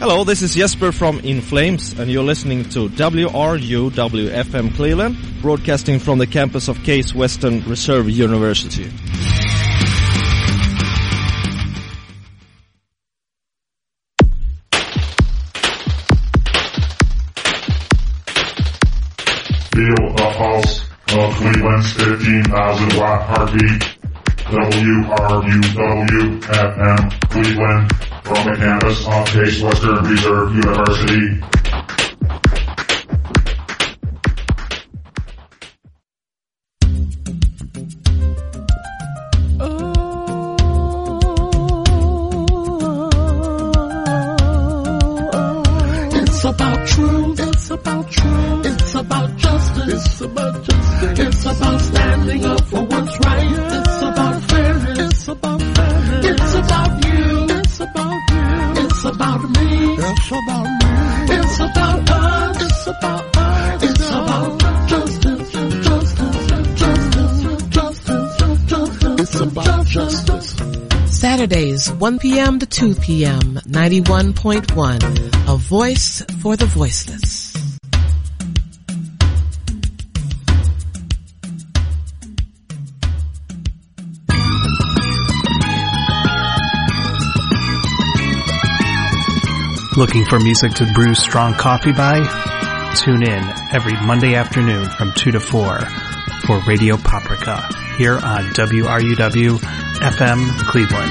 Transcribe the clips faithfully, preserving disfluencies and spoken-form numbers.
Hello, this is Jesper from In Flames, and you're listening to W R U W F M Cleveland, broadcasting from the campus of Case Western Reserve University. Feel the pulse of Cleveland's fifteen thousand watt heartbeat. W R U W F M Cleveland from the campus of Case Western Reserve University. It's about truth. It's about truth. It's about justice. It's about justice. It's about standing up for what's right. It's about fairness. It's about fairness. It's about you. It's about you. It's about me. It's about me. It's about us. It's about us. It's about justice. Justice. Justice. Justice. Justice. It's about justice. Saturdays, one p.m. to two p.m., ninety-one point one, a voice for the voiceless. Looking for music to brew strong coffee by? Tune in every Monday afternoon from two to four for Radio Paprika here on W R U W F M Cleveland.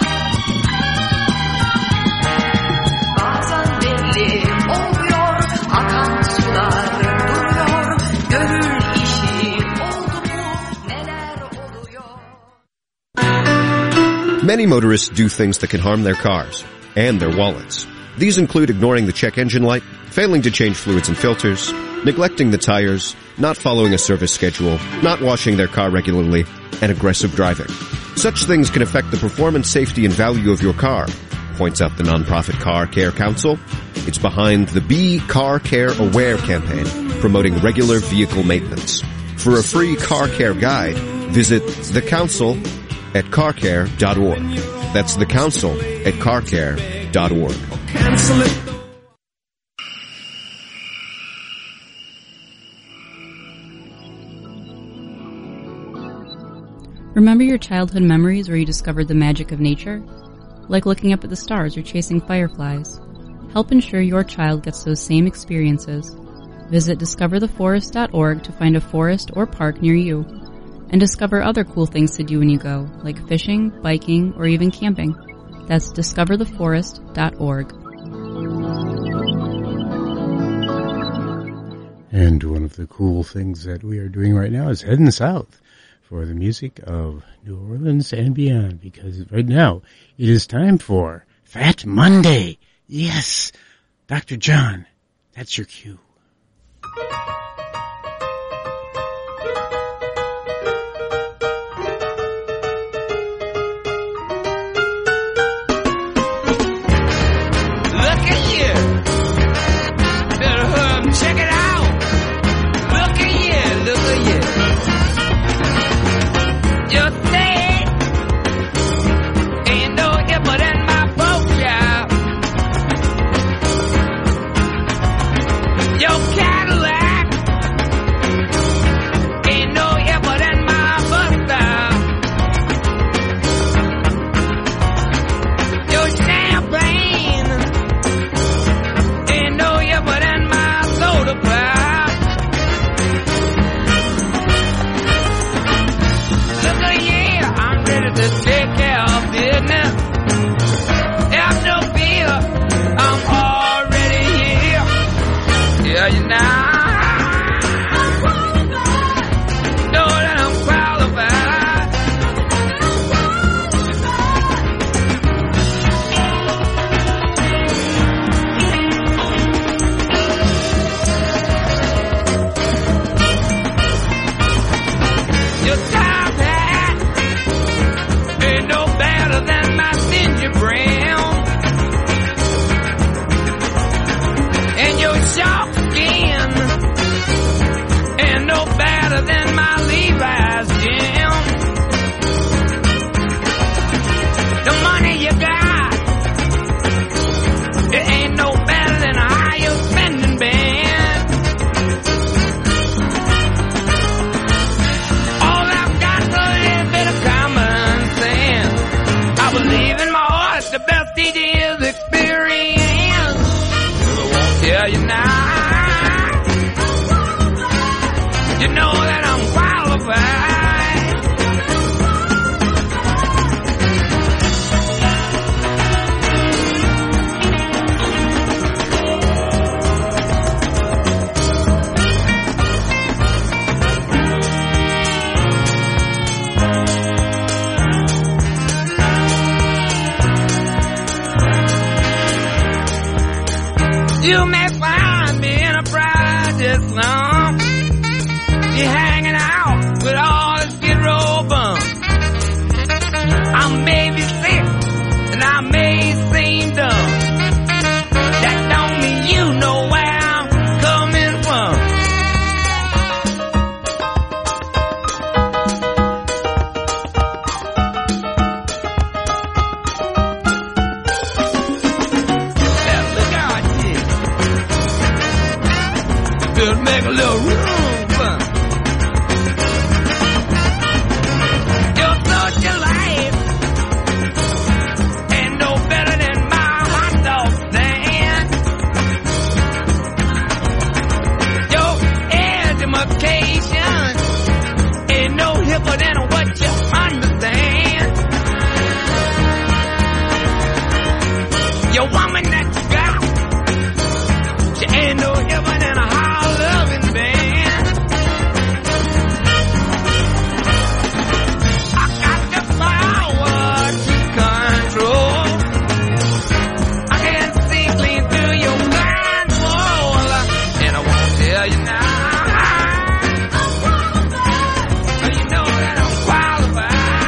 Many motorists do things that can harm their cars and their wallets. These include ignoring the check engine light, failing to change fluids and filters, neglecting the tires, not following a service schedule, not washing their car regularly, and aggressive driving. Such things can affect the performance, safety, and value of your car, points out the nonprofit Car Care Council. It's behind the Be Car Care Aware campaign, promoting regular vehicle maintenance. For a free car care guide, visit the council at car care dot org. That's the council at car care dot org. Cancel it. Remember your childhood memories where you discovered the magic of nature? Like looking up at the stars or chasing fireflies. Help ensure your child gets those same experiences. Visit discover the forest dot org to find a forest or park near you. And discover other cool things to do when you go, like fishing, biking, or even camping. That's discover the forest dot org. And one of the cool things that we are doing right now is heading south for the music of New Orleans and beyond, because right now it is time for Fat Monday. Yes, Doctor John, that's your cue. Check it out. Look at you, look at you. Your thing ain't no different than my boat job. Your long. You're hanging out with all the skid row bums. I may be sick and I may seem dumb. That don't mean you know where I'm coming from. Now look out here. Just make a little room. Your woman that you got, she ain't no heaven and a high loving band. I got the power to control. I can see clean through your blindfold, and I won't tell you now. So you know that I'm qualified.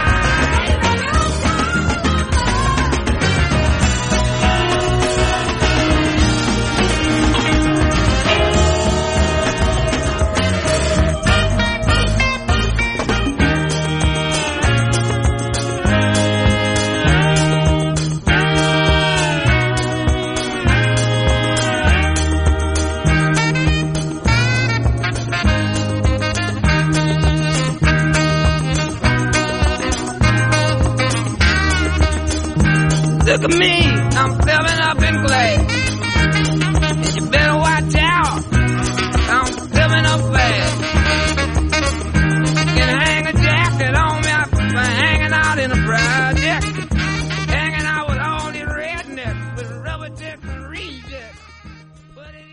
Look at me, I'm filling up in glass. And you better watch out, I'm filling up fast. Can hang a jacket on me for hanging out in a project. Hanging out with all these rednecks with rubber tips and rejects. But it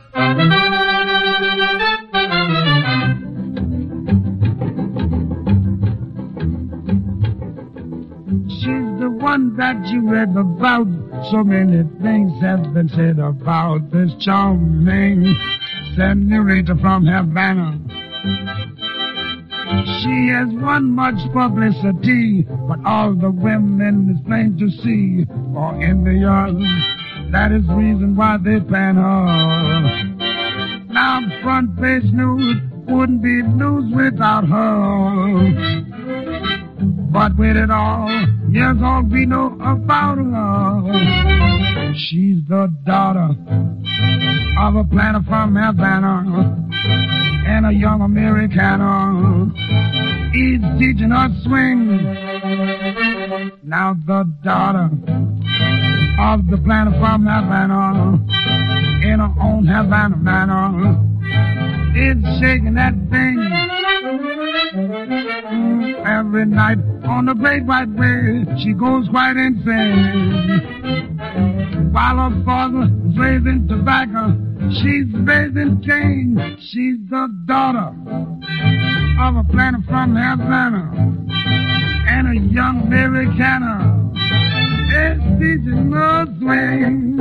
one that you read about. So many things have been said about this charming senorita from Havana. She has won much publicity, but all the women is plain to see are envious. That is reason why they pan her. Now front page news wouldn't be news without her. But with it all, here's all we know about her. She's the daughter of a planter from Havana and a young Americana. He's teaching her swing. Now the daughter of the planter from Havana in her own Havana manner is shaking that thing. Every night on the great white way, she goes quite insane. While her father is raising tobacco, she's raising cane. She's the daughter of a planter from Havana and a young Americana is teaching her swing.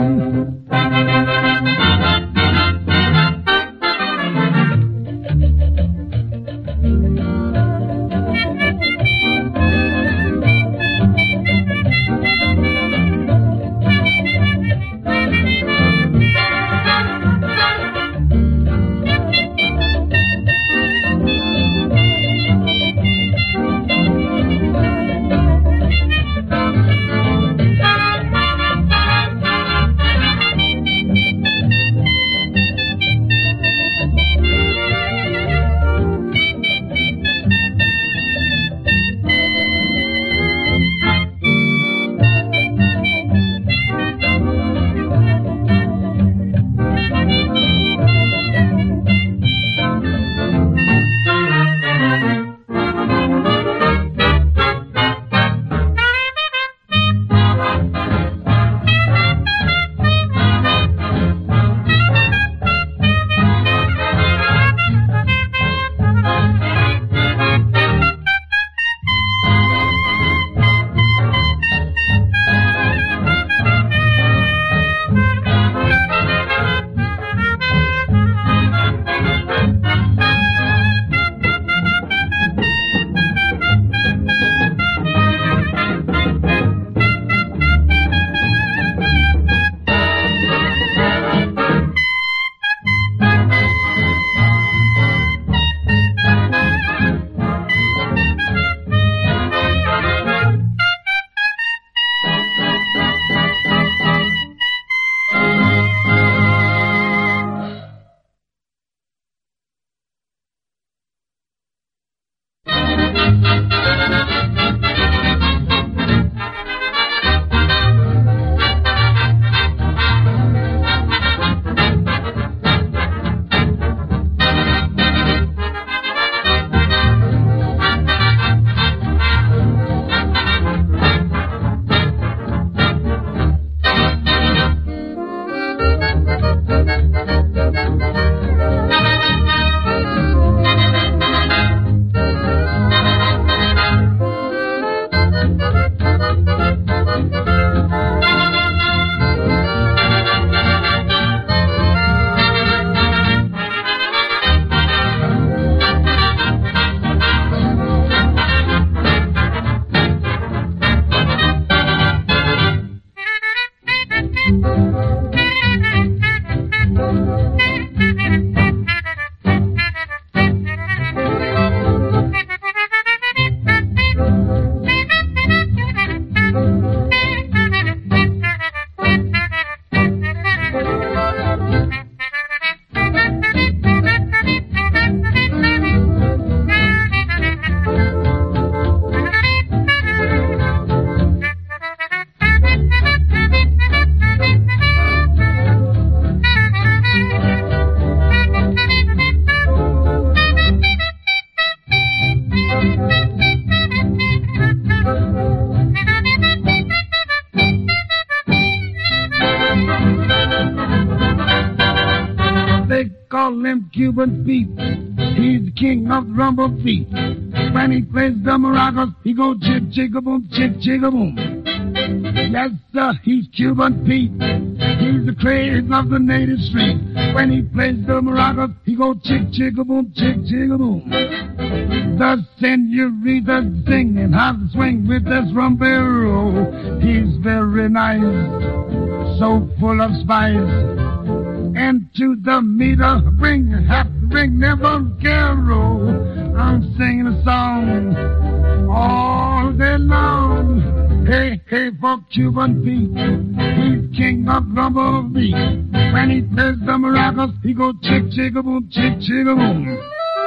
him Cuban Pete. He's the king of the rumble beat. When he plays the maracas, he go chick chicka boom, chick chicka boom. Yes, sir, he's Cuban Pete. He's the craze of the native street. When he plays the maracas, he go chick chicka boom, chick chicka boom. The senorita singing how to swing with this rumbero. He's very nice, so full of spice. And to the meter, bring half the ring, never carol. I'm singing a song all day long. Hey, hey, for Cuban Pete, he's king of rumble beat. When he plays the maracas, he go chick, chicka boom, chick, chicka boom.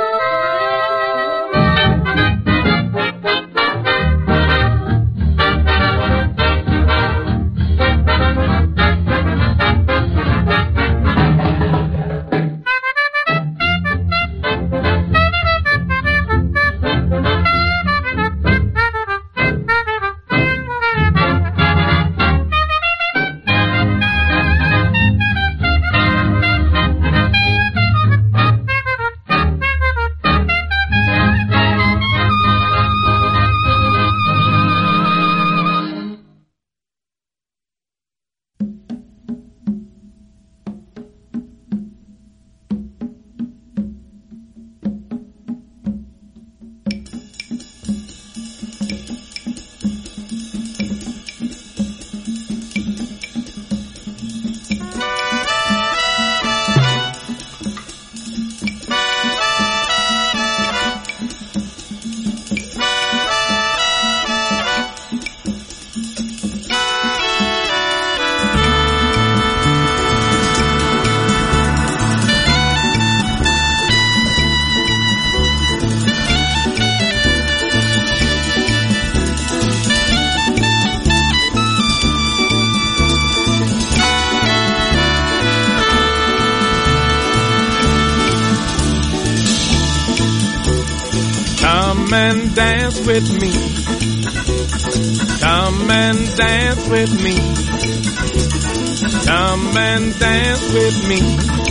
Come and dance with me. Come and dance with me. Come and dance with me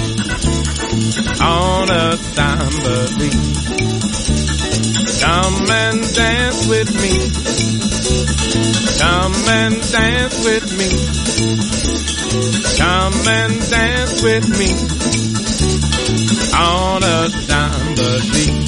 on a tambourine. Come and dance with me. Come and dance with me. Come and dance with me on a tambourine.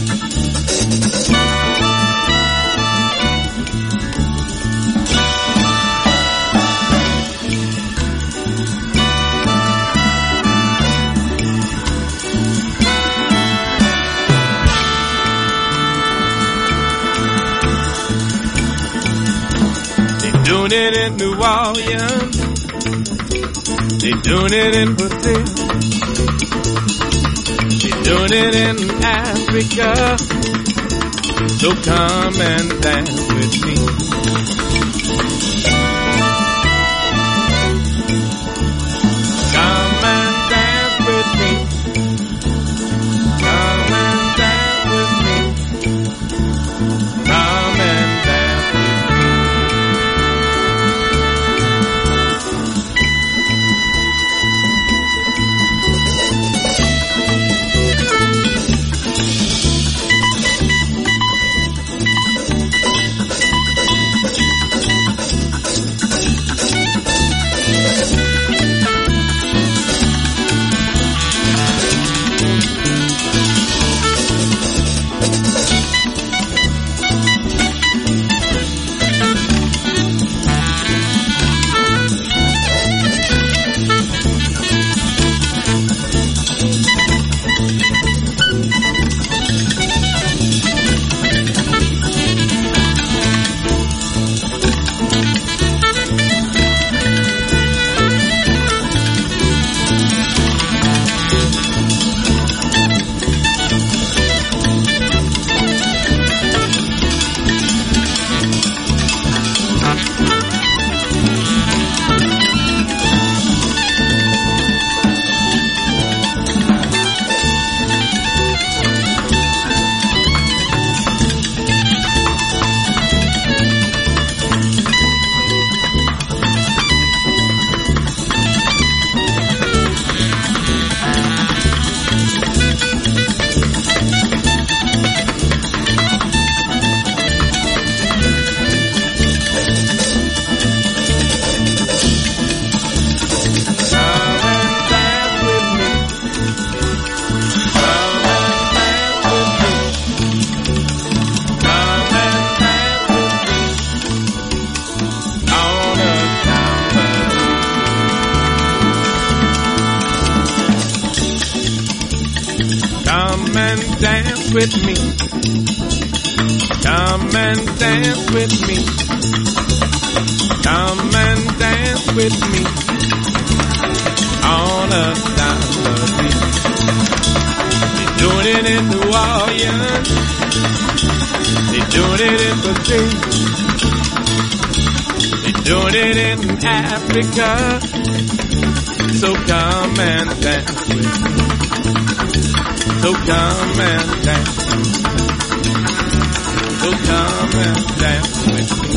Doing it in New Orleans, they doing it in Brazil, they doing it in Africa. So come and dance with me. Come and dance with me. Come and dance with me. Come and dance with me. Come and dance with me. Come and dance with me. Come and dance with me on a dollar beat. They're doing it in New Orleans. They're doing it in Brazil. They're doing it in Africa. So come and dance with me. So come and dance. So come and dance with me.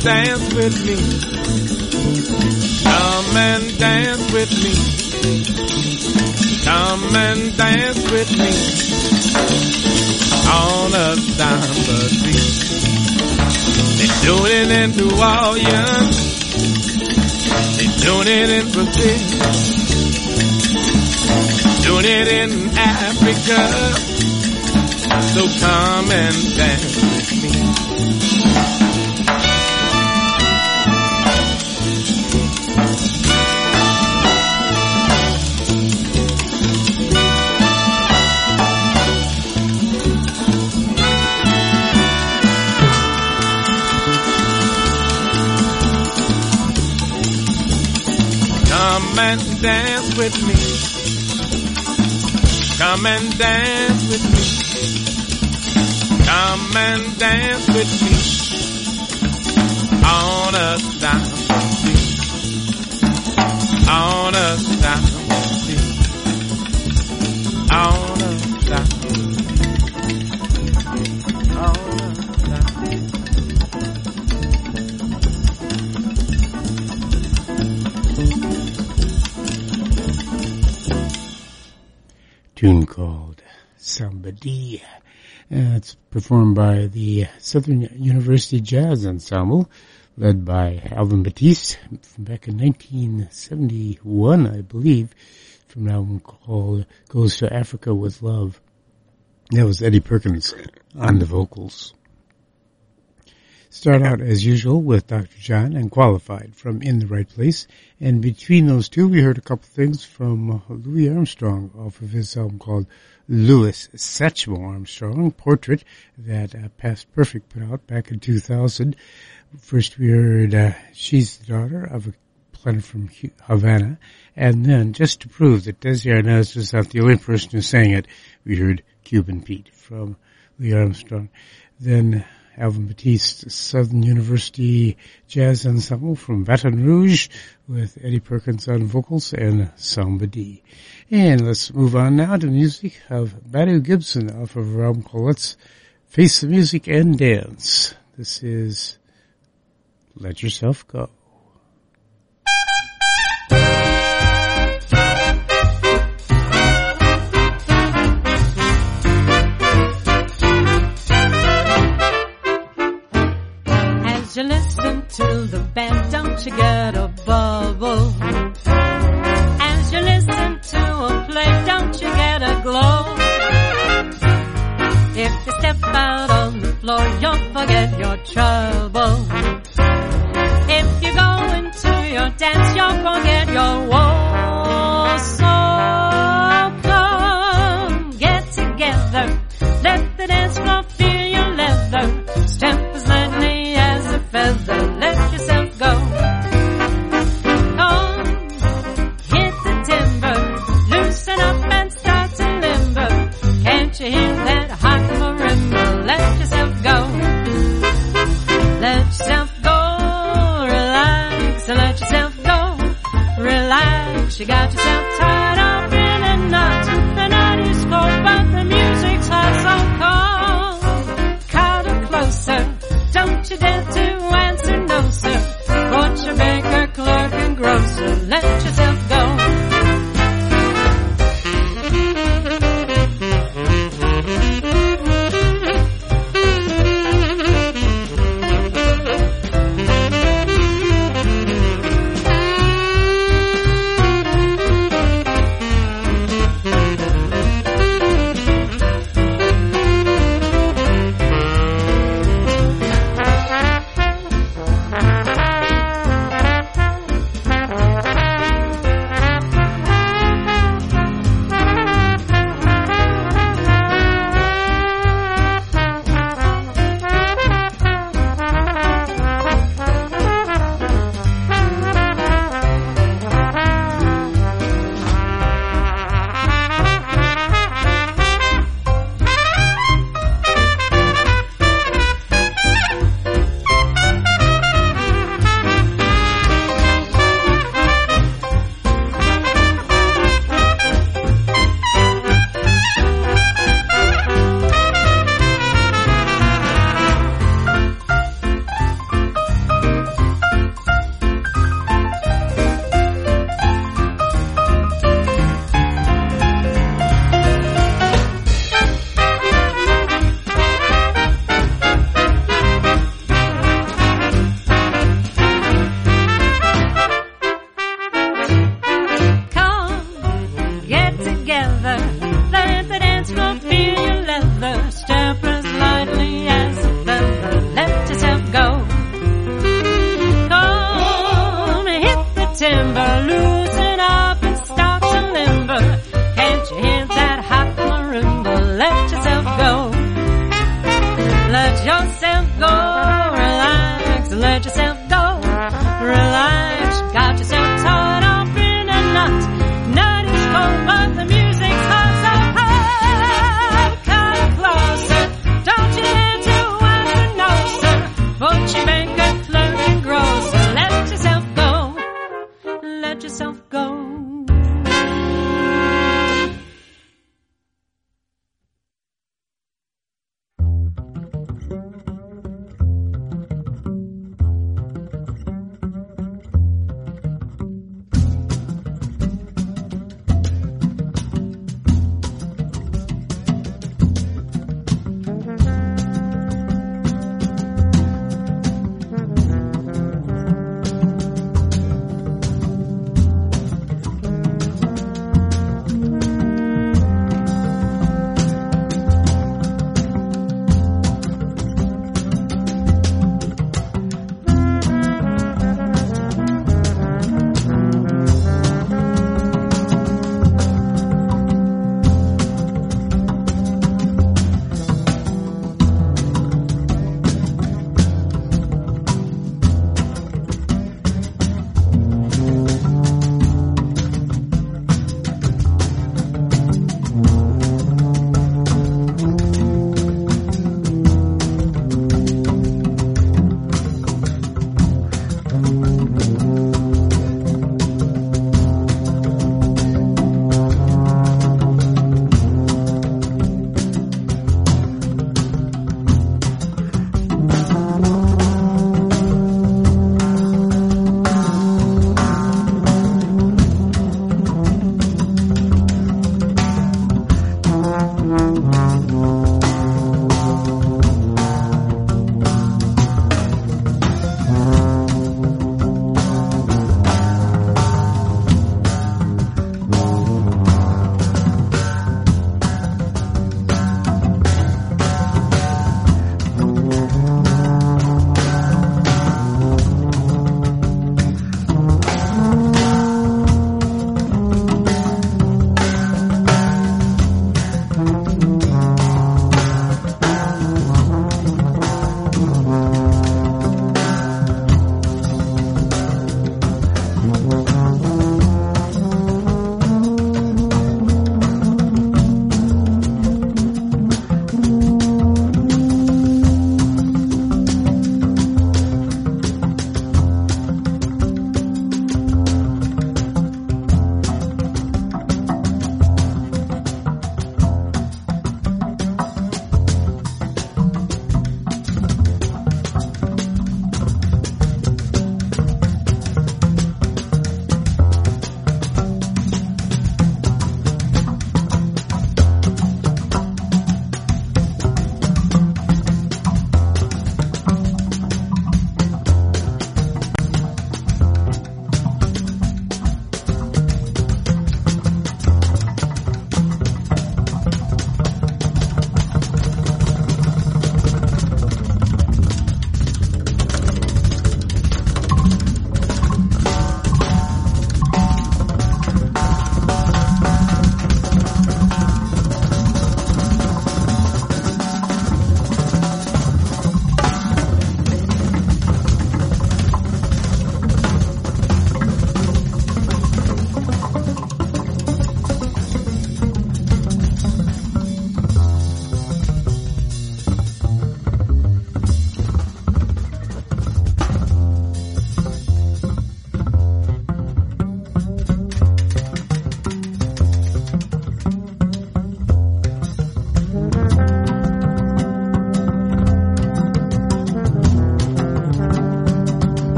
and dance with me. Come and dance with me. Come and dance with me on a samba beat. They're doing it in New Orleans. They're doing it in Brazil. Doing it in Africa. So come and dance with me. Come and dance with me. Come and dance with me. Come and dance with me on a samba beat. On a samba beat. On a samba beat. On a samba beat. Tune called Samba Dee. Uh, it's performed by the Southern University Jazz Ensemble, led by Alvin Batiste, from back in nineteen seventy-one, I believe, from an album called Goes to Africa with Love. That was Eddie Perkins on the vocals. Start out, as usual, with Doctor John and Qualified from In the Right Place. And between those two, we heard a couple things from uh, Louis Armstrong off of his album called Louis Satchmo Armstrong, Portrait, that uh, Past Perfect put out back in two thousand. First we heard uh, She's the Daughter of a Planet from Havana. And then, just to prove that Desi Arnaz was not the only person who sang it, we heard Cuban Pete from Louis Armstrong. Then Alvin Batiste, Southern University Jazz Ensemble from Baton Rouge with Eddie Perkins on vocals and Samba Dee. And let's move on now to music of Badu Gibson off of her album called Let's Face the Music and Dance. This is Let Yourself Go. As you listen to the band, don't you get a bubble? As you listen to a play, don't you get a glow? If you step out on the floor, you'll forget your trouble. If you go into your dance, you'll forget your woes. So come, get together, let the dance floor feel your leather. Step as lightly as a feather, let yourself go. Come, hit the timber, loosen up and start to limber. Can't you hear that hot marimba? Let yourself go. Let yourself go, relax, let yourself go, relax. You got yourself tied up in a knot, the knot is cold, but the music's hot, so come, cuddle closer. Don't you dare to answer no, sir. Butcher, baker, clerk, and grocer, let yourself go. timber, loosen up and start to limber. Can't you hear that hot marimba? Let yourself go. Let yourself go. Relax. Let yourself go. Relax. Got yourself tied up in a knot. Night is cold, but the music's hot. So come closer. Don't you dare to ask for no, sir. Put your bank and flirt and grow. So let yourself go. Let yourself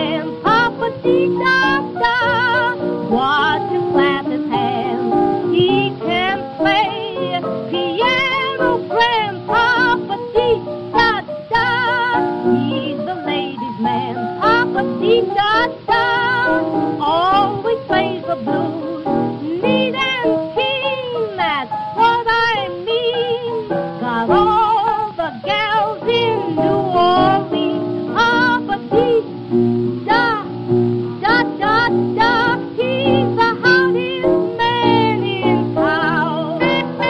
man, Papa Dee-da-da, watch him clap his hands. He can play piano grand, Papa Dee-da-da. He's the ladies' man, Papa Dee-da-da, always plays the blues, neat and keen, that's what I mean. Got all the gals in New Orleans, Papa Dee-da, da, da, da, he's the hottest man in town.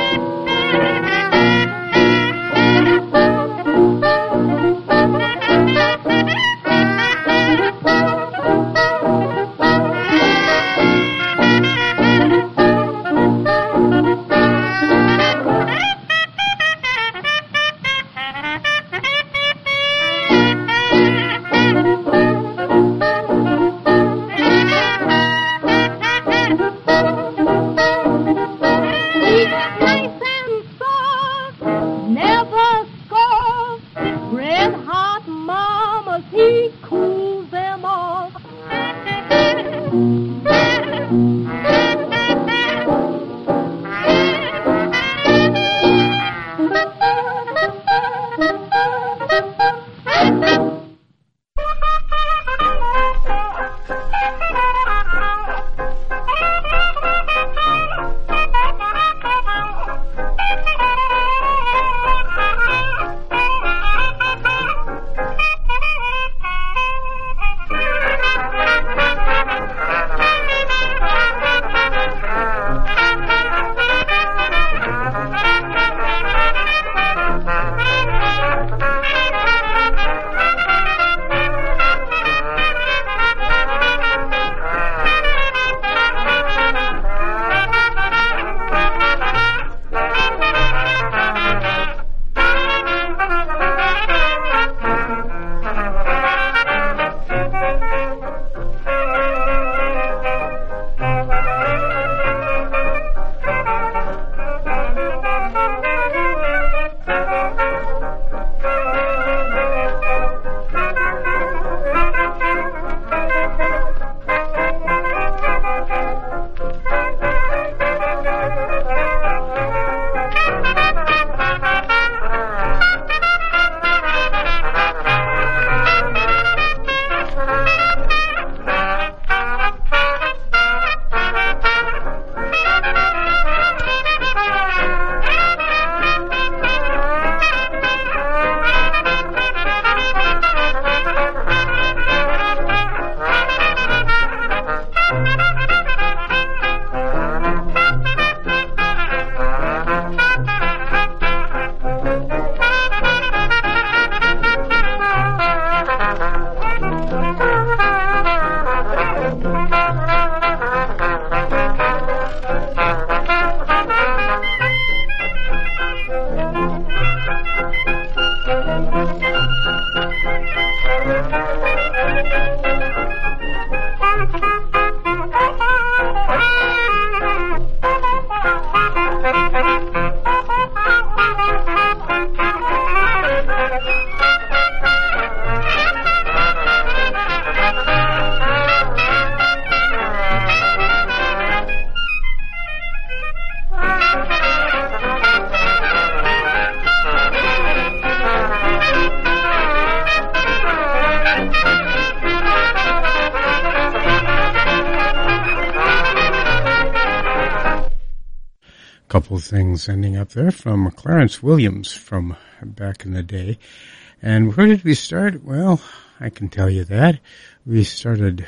Couple of things ending up there from Clarence Williams from back in the day. And where did we start? Well, I can tell you that. We started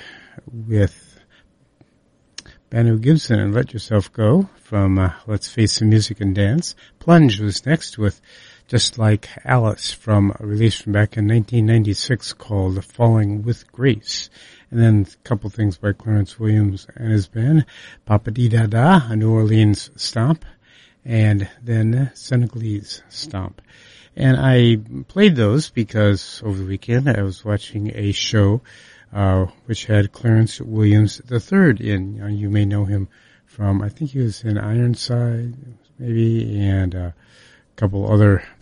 with Banu Gibson and Let Yourself Go from uh, Let's Face the Music and Dance. Plunge was next with Just Like Alice from a release from back in nineteen ninety-six called Falling with Grace. And then a couple things by Clarence Williams and his band, Papa Dee-da-da, a New Orleans stomp, and then Senegalese stomp. And I played those because over the weekend I was watching a show uh which had Clarence Williams the third in. Uh, you may know him from, I think he was in Ironside, maybe, and uh, a couple other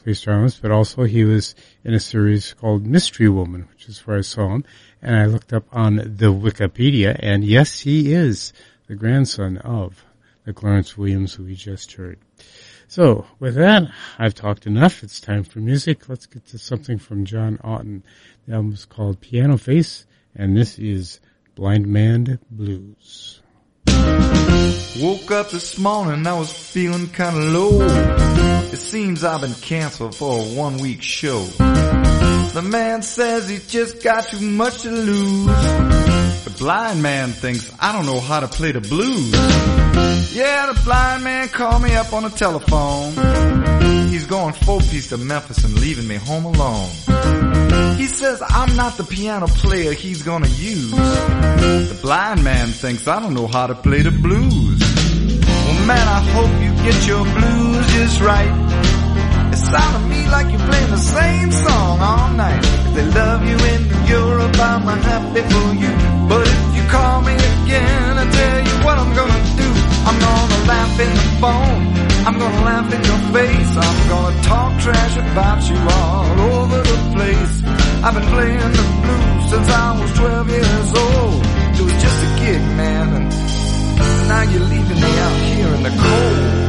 Play Starless, but also he was in a series called Mystery Woman, which is where I saw him. And I looked up on the Wikipedia, and yes, he is the grandson of the Clarence Williams who we just heard. So, with that, I've talked enough. It's time for music. Let's get to something from John Otten. The album is called Piano Face, and this is Blind Man Blues. Woke up this morning, I was feeling kinda low. It seems I've been canceled for a one week show. The man says he's just got too much to lose. The blind man thinks I don't know how to play the blues. Yeah, the blind man called me up on the telephone. He's going four-piece to Memphis and leaving me home alone. He says I'm not the piano player he's gonna use. The blind man thinks I don't know how to play the blues. Well, man, I hope you get your blues just right. It sounds to me like you're playing the same song all night. If they love you in Europe, I'm happy for you. But if you call me again, I tell you what I'm gonna do. I'm gonna laugh in the phone. I'm gonna laugh in your face. I'm gonna talk trash about you all over the place. I've been playing the blues since I was twelve years old. It was just a gig, man, and now you're leaving me out here in the cold.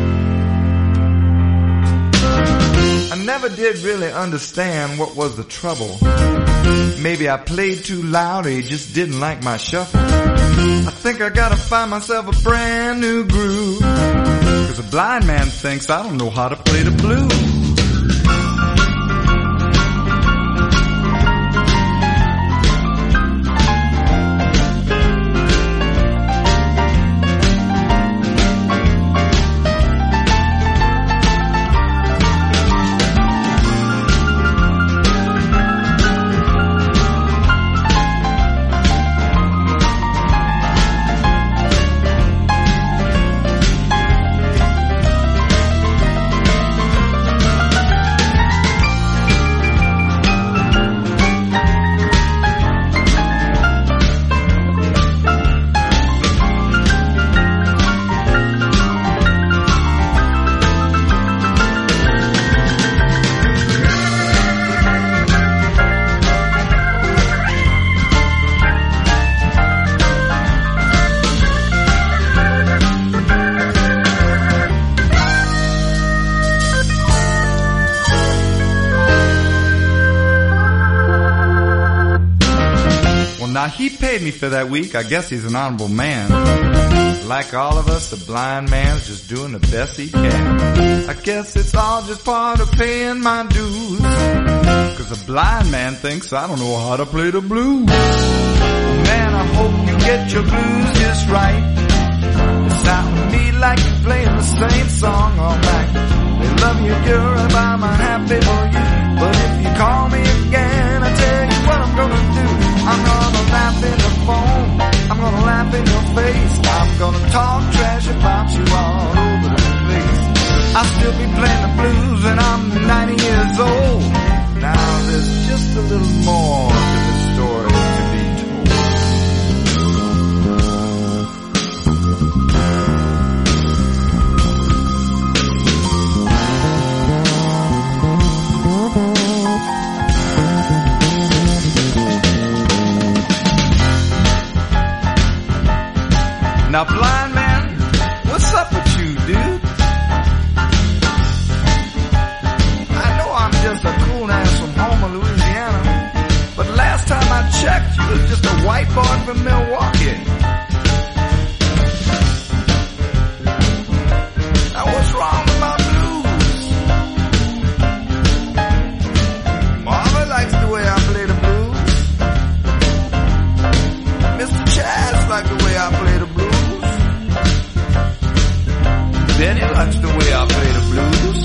I never did really understand what was the trouble. Maybe I played too loud or he just didn't like my shuffle. I think I gotta find myself a brand new groove, 'cause a blind man thinks I don't know how to play the blues. He paid me for that week. I guess he's an honorable man. Like all of us, the blind man's just doing the best he can. I guess it's all just part of paying my dues, 'cause the blind man thinks I don't know how to play the blues. Man, I hope you get your blues just right. It sounds to me like you're playing the same song all night. They love you, girl, and I'm happy for you. But if you call me again, I tell you what I'm gonna do. I'm gonna laugh in the phone. I'm gonna laugh in your face. I'm gonna talk trash about you all over the place. I'll still be playing the blues and I'm ninety years old. Now there's just a little more to the story to be told. Now, blind man, what's up with you, dude? I know I'm just a cool ass from Homer, Louisiana, but last time I checked, you was just a white boy from Milwaukee. Now, what's wrong with my blues? Mama likes the way I play the blues. Mister Chad's like the way I play the blues. Benny likes the way I play the blues.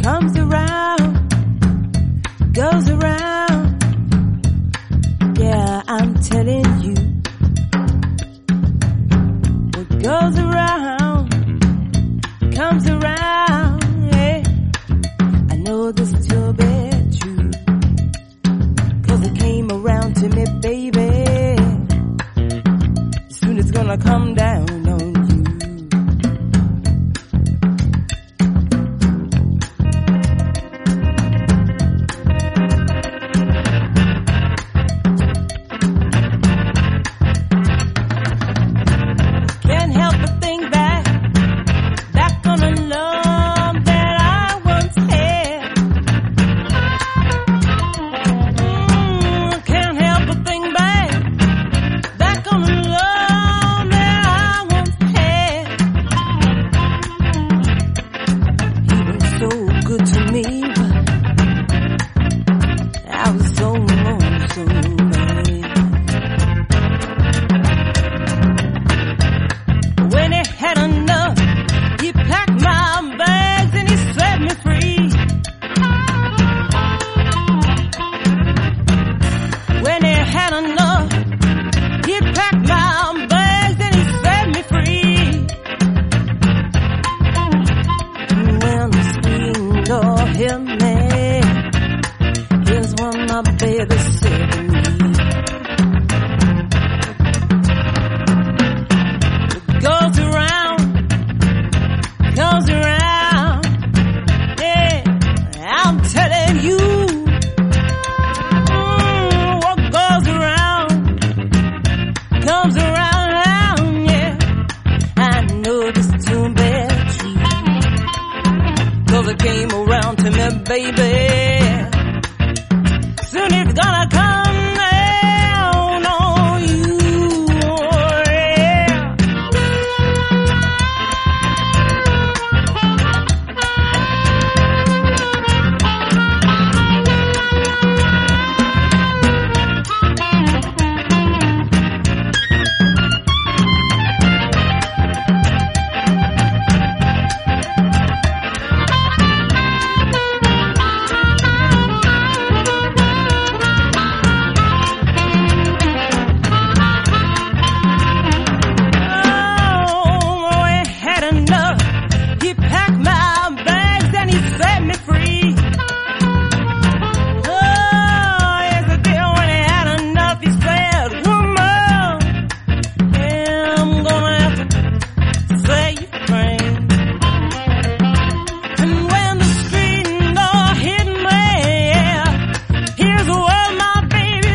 comes around, goes around. Yeah, I'm telling you, what goes around, comes around. Yeah, I know this to be true, 'cause it came around to me, baby. Soon it's gonna come down on you. Can't help but think back, back on the love that I once had. Mm, can't help but think back, back on the love that I once had. He was so good to me, but I was so lonesome. When he had enough, he packed my bags and he set me free. When he had enough, he packed my bags and he set me free. When the screen door hit me, here's what my baby said to me. Goes around, comes around. Yeah, I'm telling you, mm, what goes around, comes around. Yeah, I know this too bad true, 'cause it came around to me, baby. Soon it's gonna come down on you. Yeah. Oh, he had enough. He packed my bags and he set me free. Oh, yes, I did. When he had enough, he said, woman, yeah, I'm gonna have to set you free. And when the street door hit me, yeah, here's what my baby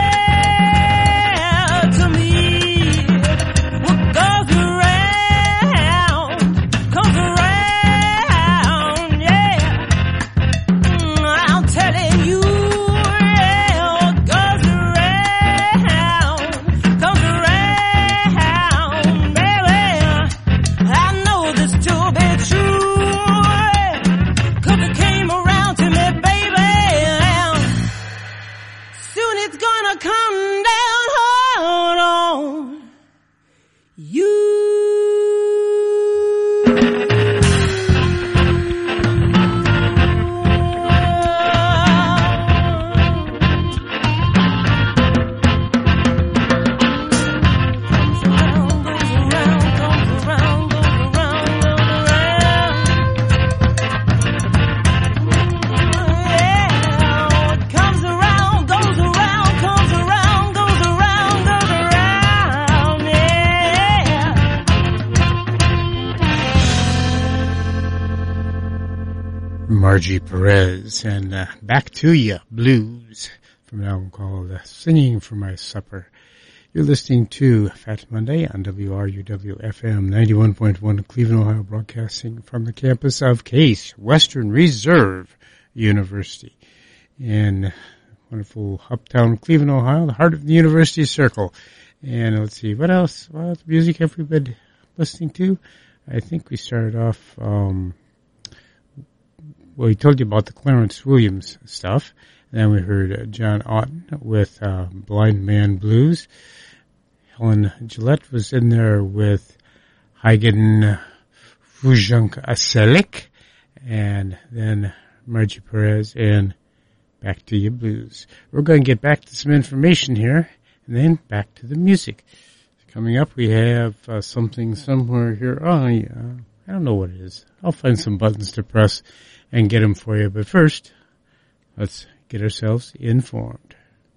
said to me. What goes around, comes around, yeah. Mm, I'm telling you, yeah, what goes around, comes around, baby. I know this to be true, 'cause it came around to me, baby. Soon it's gonna come down hard on you. Comes around, goes around, comes around, goes around, goes around, yeah. Margie Perez and uh, Back to Ya Blues from an album called uh, Singing for My Supper. You're listening to Fat Monday on W R U W F M ninety-one point one Cleveland, Ohio, broadcasting from the campus of Case Western Reserve University in wonderful uptown Cleveland, Ohio, the heart of the University Circle. And let's see, what else? What else music have we been listening to? I think we started off, um, well, we told you about the Clarence Williams stuff. And then we heard uh, John Otten with uh, Blind Man Blues. Helen Gillette was in there with Hagen Fujunk Aselik. and then Margie Perez and Back to Your Blues. We're going to get back to some information here, and then back to the music. Coming up, we have uh, something somewhere here. Oh, yeah, I don't know what it is. I'll find some buttons to press and get them for you. But first, let's get ourselves informed.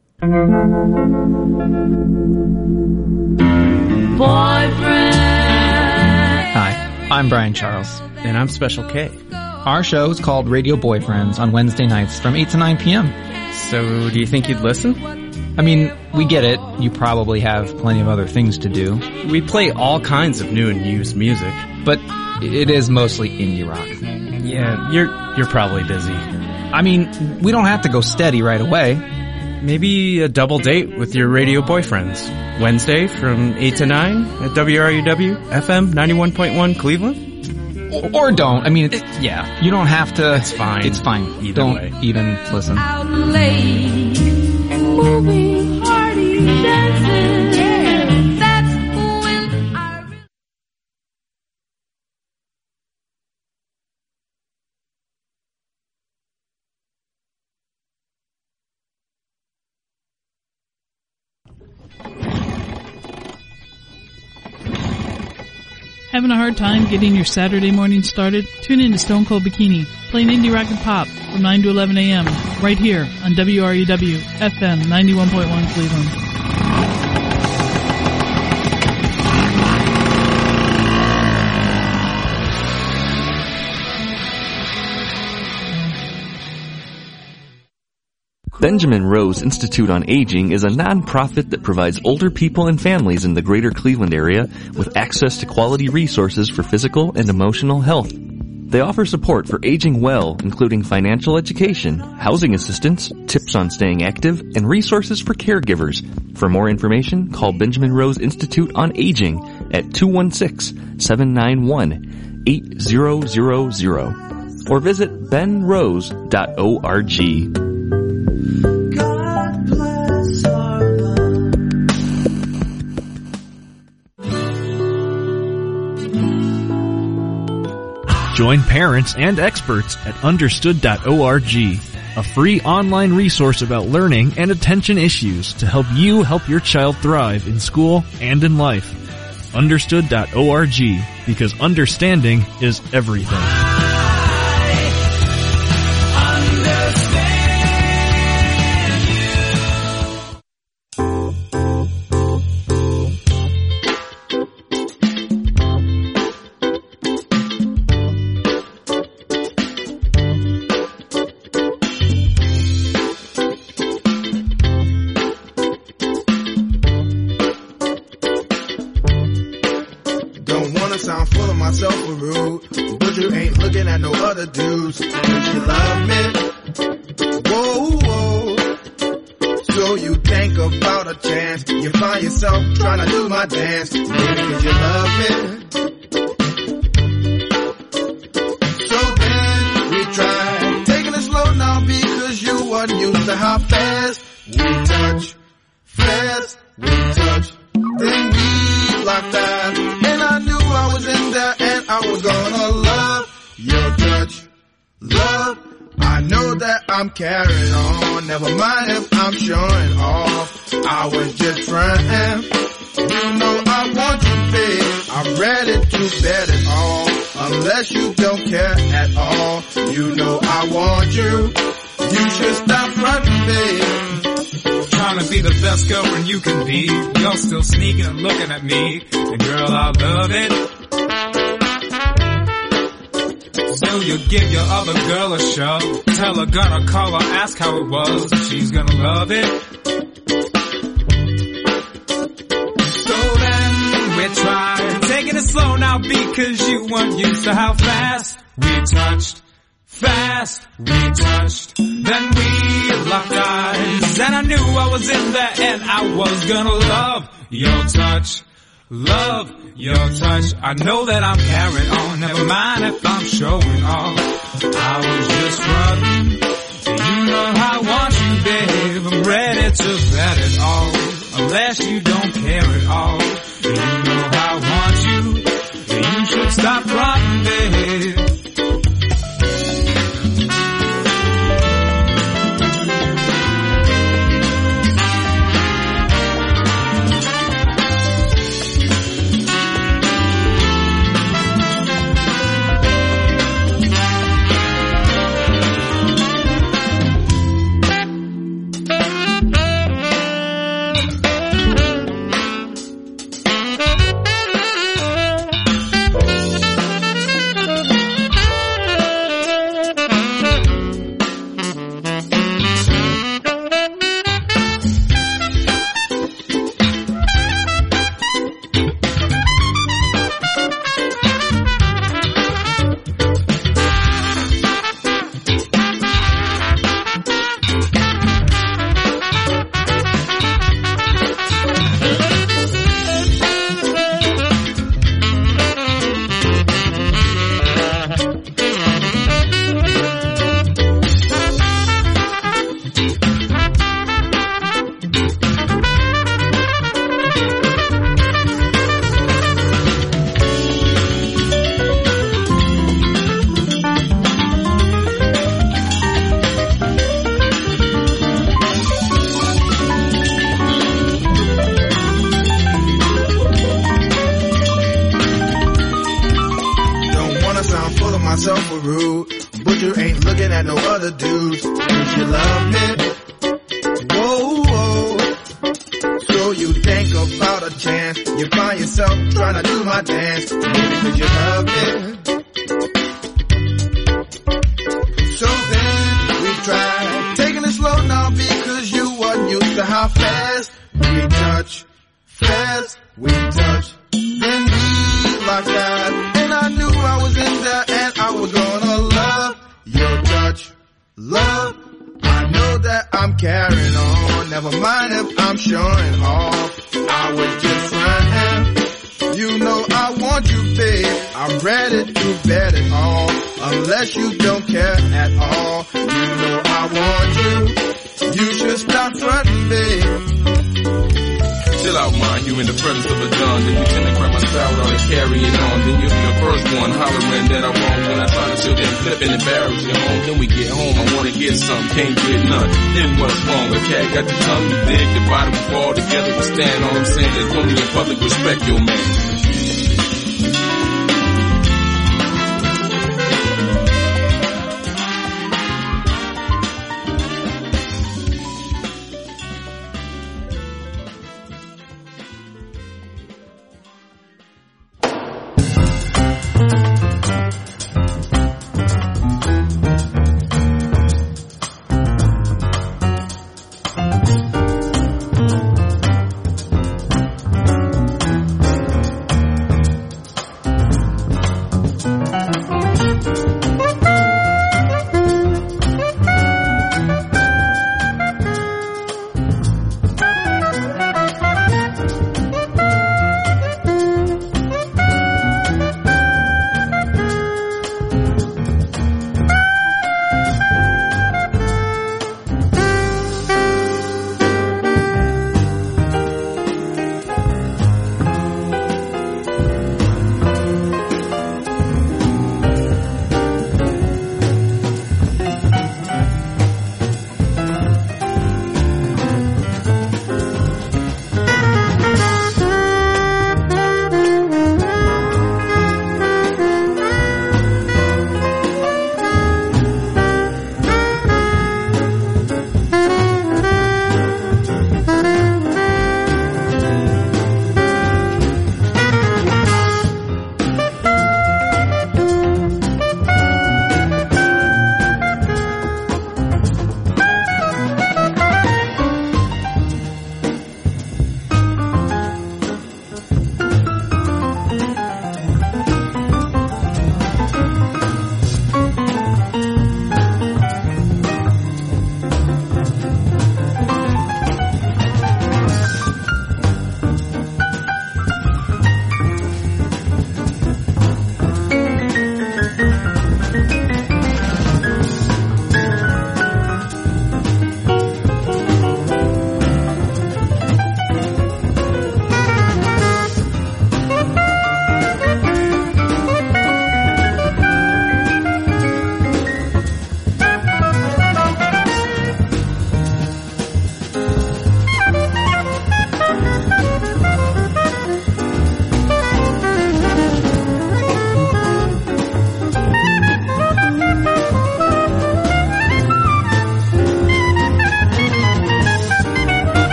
Boyfriend. Hi, I'm Brian Charles. And I'm Special K. Our show is called Radio Boyfriends on Wednesday nights from eight to nine p.m. So, do you think you'd listen? I mean, we get it. You probably have plenty of other things to do. We play all kinds of new and used music. But it is mostly indie rock. Yeah, you're you're probably busy. I mean, we don't have to go steady right away. Maybe a double date with your radio boyfriends. Wednesday from eight to nine at W R U W F M ninety-one point one Cleveland? Or, or don't. I mean, it, yeah, you don't have to. It's fine. It's fine. Either don't way. even listen. Out late, moving, party, dancing. Yeah, that's when I... Having a hard time getting your Saturday morning started? Tune in to Stone Cold Bikini, playing indie rock and pop from nine to eleven a.m. right here on W R U W F M ninety-one point one Cleveland. Benjamin Rose Institute on Aging is a non-profit that provides older people and families in the greater Cleveland area with access to quality resources for physical and emotional health. They offer support for aging well, including financial education, housing assistance, tips on staying active, and resources for caregivers. For more information, call Benjamin Rose Institute on Aging at two one six, seven nine one, eight zero zero zero or visit ben rose dot org. Join parents and experts at understood dot org, a free online resource about learning and attention issues to help you help your child thrive in school and in life. understood dot org, because understanding is everything. Gonna call her, ask how it was, and she's gonna love it. So then we tried taking it slow now because you weren't used to how fast we touched. Fast we touched. Then we locked eyes, and I knew I was in there, and I was gonna love your touch. Love your touch. I know that I'm carrying on, never mind if I'm showing off. I was just running. You know I want you, babe. I'm ready to bet it all, unless you don't care at all. You know I want you. You should stop running, babe. myself a rude, but you ain't looking at no other dudes. Cause you love me. Whoa, whoa. So you think about a chance, you find yourself trying to do my dance, maybe cause you love me. So then we tried taking it slow now because you weren't used to how fast we touch, fast we touch. Then we locked eyes, and I knew I was in there and I was gonna love your touch, love. I know that I'm carrying on, never mind if I'm showing off. I was just trying, you know I want you, babe. I'm ready to bet it all, unless you don't care at all. You know I want you, you should stop fronting, babe. Chill out, man, you in the presence of a gun. Then you tend to grab my style with all this carrying on. Then you'll be the first one hollering that I wrong when I try to chill, then flip and embarrass you home. Then we get home, I wanna get some, can't get none. Then what's wrong? A cat got the tongue, you dig, the bottom we fall together, we stand. All I'm saying is only in public respect your man.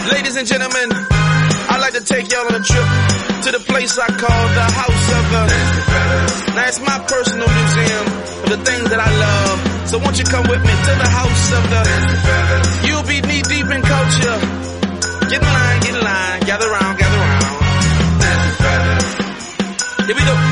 Ladies and gentlemen, I'd like to take y'all on a trip to the place I call the House of the Dance Feathers. Now it's my personal museum of the things that I love. So won't you come with me to the House of the Dance Feathers. You'll be knee deep in culture. Get in line, get in line, gather round, gather round. Dance Feathers. Here we go.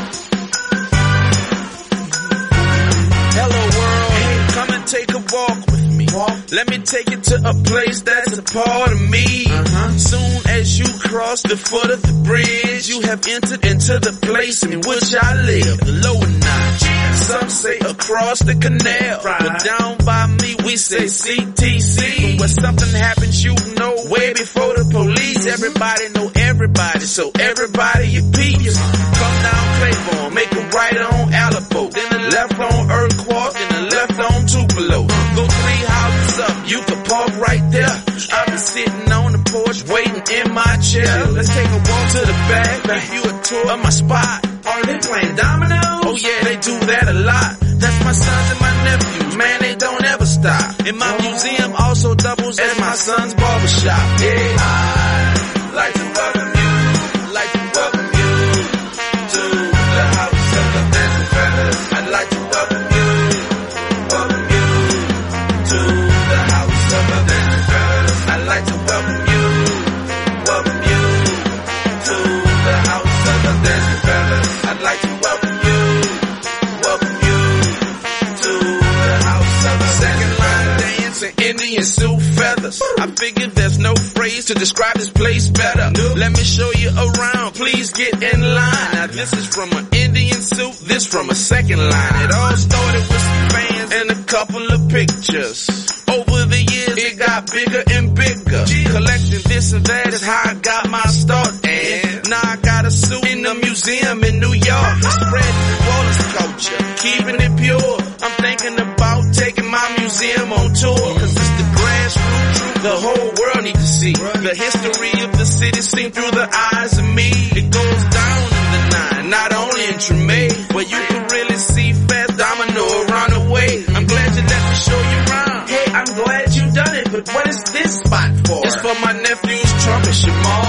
Hello world, hey, come and take a walk with me. Walk. Let me take you to a place that's a part of me. Uh-huh. Soon as you cross the foot of the bridge, you have entered into the place in which I live, the lower notch. Some say across the canal, right. But down by me we say C T C. When something happens you know way before the police. Everybody know everybody, so everybody you peeps. Come down Claiborne, make a right on Alamo, then a left on Urquhart, then a left on Tupelo. Go three houses up, you can park right there. I've been sitting on the porch waiting in my chair. Let's take a walk to the back, give you a tour of my spot. Are they playing dominoes? Oh yeah, they do that a lot. That's my sons and my nephews, man, they don't ever stop. And my museum also doubles as my son's barbershop. Yeah, I like to welcome you, like to welcome you to the House of the Dance Feathers. I'd like to welcome you, welcome you to the House of the Dance Feathers. I'd like to welcome you, welcome you to the House of the Dance Feathers. I'd like to welcome you, welcome you to the House of the Second Line Dance and Indian suit feathers. I figured there's no phrase to describe this place better. Let me show you around, please get in line. Now this is from an Indian suit, this from a second line. It all started with some fans and a couple of pictures. Over the years it got bigger and bigger. Collecting this and that is how I got my start. And now I got a suit in a museum in New York. Spreading Wallace culture, keeping it pure. I'm thinking about taking my museum on tour. Cause it's the grassroots truth the whole world needs to see. The history of the city seen through the eyes of me. It goes down in the nine, not only in Treme, where you can really see Fast Domino around the way. I'm glad you let me show you around. Hey, I'm glad you done it, but what is this spot for? It's for my nephews Trump and Shamal.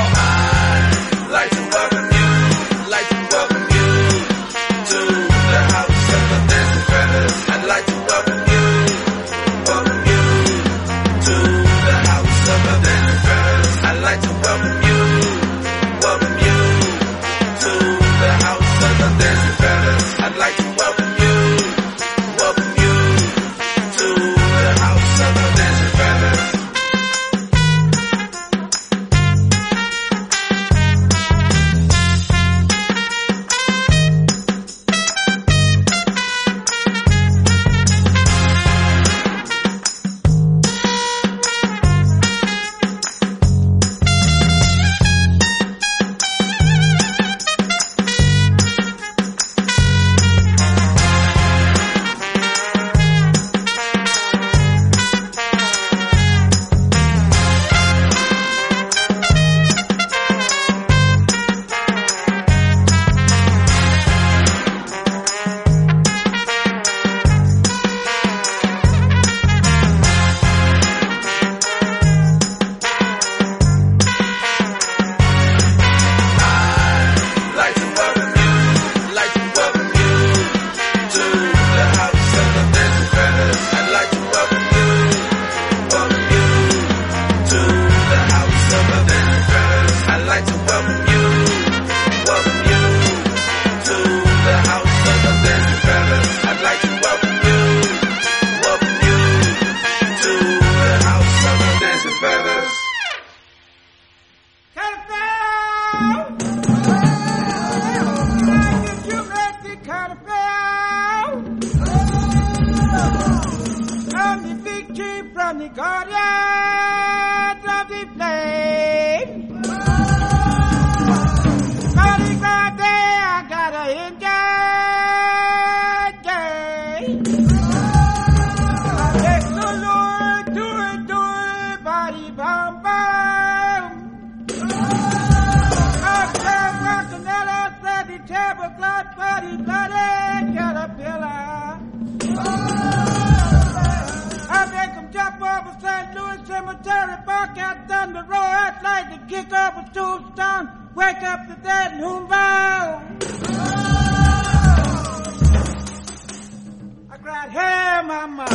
I'd like to welcome you, like to welcome you to the House of the Dance Feathers. I'd like to welcome you, welcome you to the House of the Dance Feathers. I'd like to welcome you, welcome you to the House of the Dance Feathers. I'd like to welcome you, welcome you to the House of the Dance Feathers. roll out like the kick up a tombstone, wake up the dead and whom bow. I cried, hey, mama.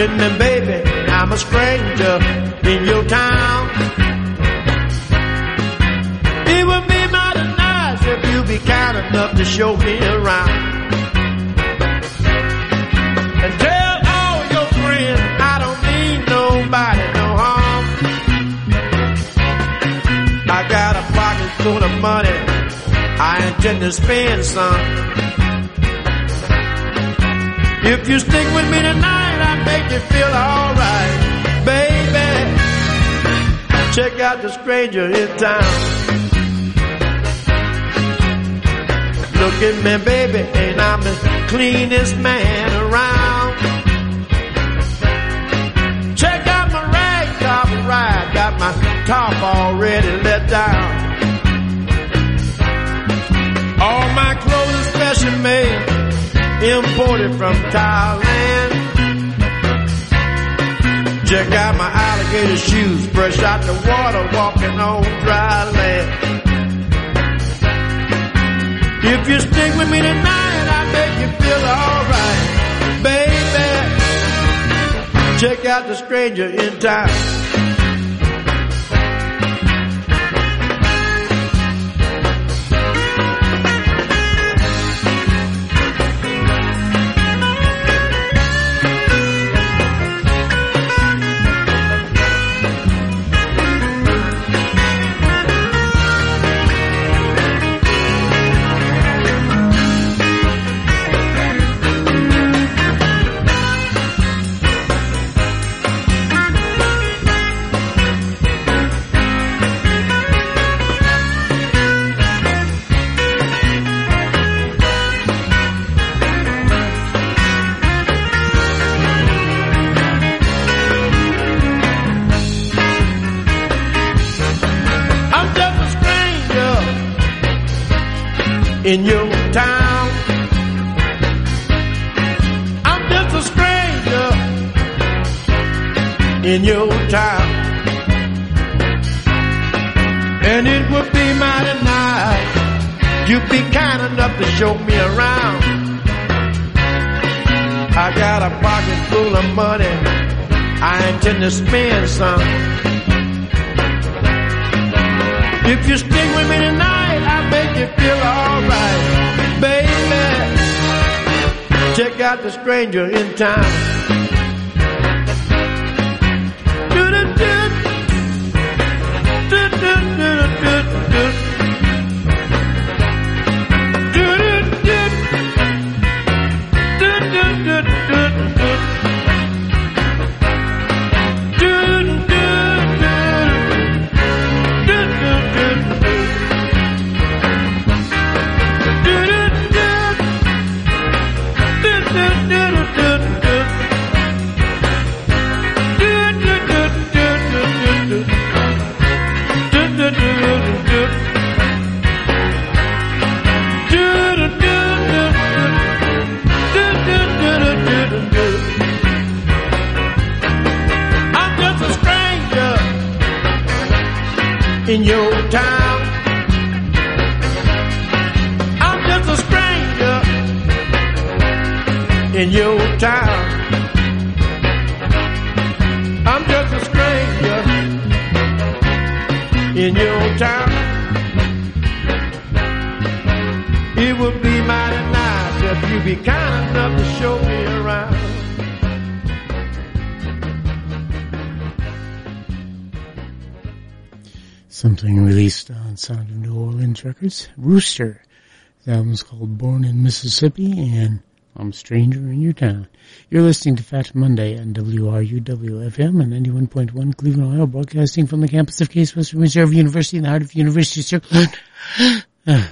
at me, baby, I'm a stranger in your town. It would be mighty nice if you'd be kind enough to show me around. And tell all your friends I don't mean nobody no harm. I got a pocket full of money, I intend to spend some. If you stick with me tonight, I'll make you feel alright, baby. Check out the stranger in town. Look at me, baby, and I'm the cleanest man around. Check out my ragtop ride, got my top already let down. All my clothes are special made, imported from Thailand. Check out my alligator shoes, fresh out the water, walking on dry land. If you stick with me tonight, I'll make you feel alright, baby. Check out the stranger in town. In your town, I'm just a stranger in your town, and it would be mighty nice you'd be kind enough to show me around. I got a pocket full of money, I intend to spend some. If you stick with me tonight, I'll make you feel alright, baby. Check out the stranger in town. In your town, I'm just a stranger in your town. I'm just a stranger in your town. It would be mighty nice if you'd be kind enough to show me around. Something released on Sound of New Orleans Records. Rooster. The album's called Born in Mississippi, and I'm a Stranger in Your Town. You're listening to Fat Monday on W R U W F M and ninety-one point one Cleveland, Ohio, broadcasting from the campus of Case Western Reserve University in the heart of University Circle. I,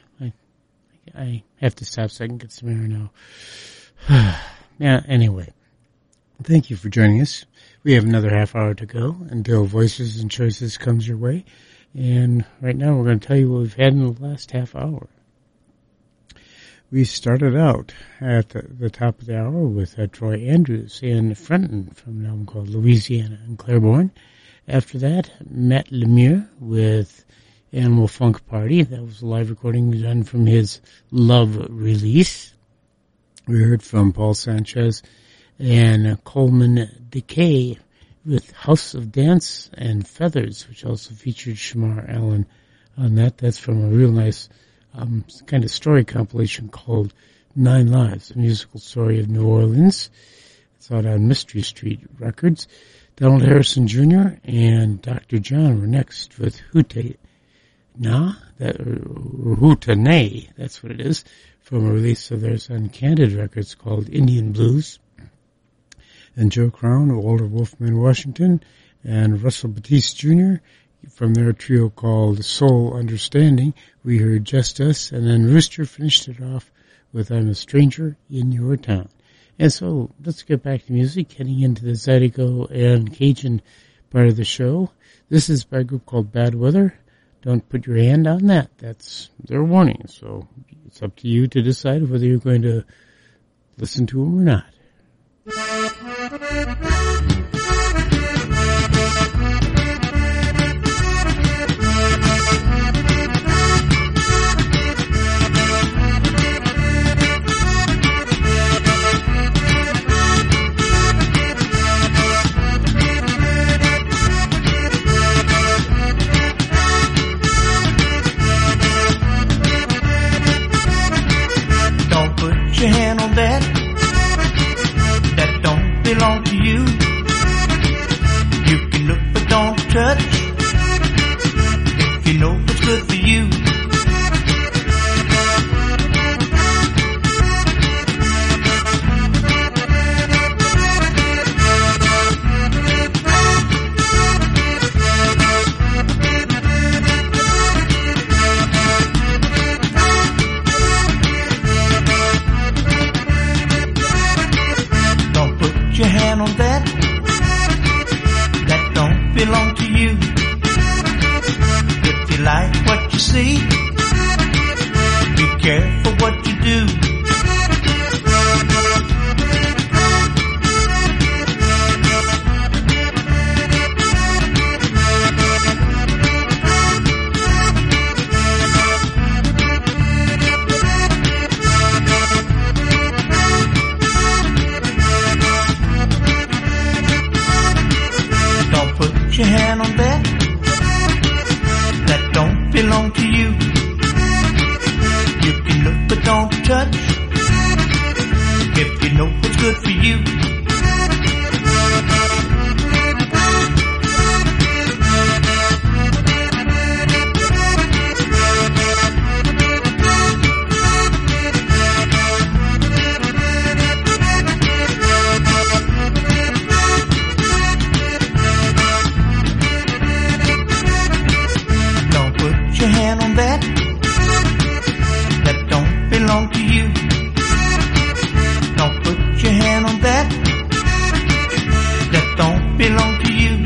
I have to stop so I can get some air now. Yeah, anyway. Thank you for joining us. We have another half hour to go until Voices and Choices comes your way. And right now we're going to tell you what we've had in the last half hour. We started out at the, the top of the hour with uh, Troy Andrews and Frenton from an album called Louisiana and Claiborne. After that, Matt Lemire with Animal Funk Party. That was a live recording done from his Love release. We heard from Paul Sanchez, and uh, Coleman Decay with House of Dance and Feathers, which also featured Shamar Allen on that. That's from a real nice um, kind of story compilation called Nine Lives, a musical story of New Orleans. It's out on Mystery Street Records. Donald Harrison Junior and Doctor John were next with Hootie Na, that, or Hoota Nay, that's what it is, from a release of theirs on Candid Records called Indian Blues. And Joe Crown, Walter Wolfman Washington, and Russell Batiste Junior from their trio called Soul Understanding. We heard Just Us, and then Rooster finished it off with I'm a Stranger in Your Town. And so let's get back to music, heading into the Zydeco and Cajun part of the show. This is by a group called Bad Weather. Don't put your hand on that. That's their warning. So it's up to you to decide whether you're going to listen to them or not. Put your hand on that, that don't belong to you. You can look but don't touch, if you know what's good for you. Your hand on that, that don't belong to you. If you like what you see, be careful what you do. Your hand on that, that don't belong to you. You can look but don't touch, if you know what's good for you. Your hand on that, that don't belong to you. Don't put your hand on that, that don't belong to you.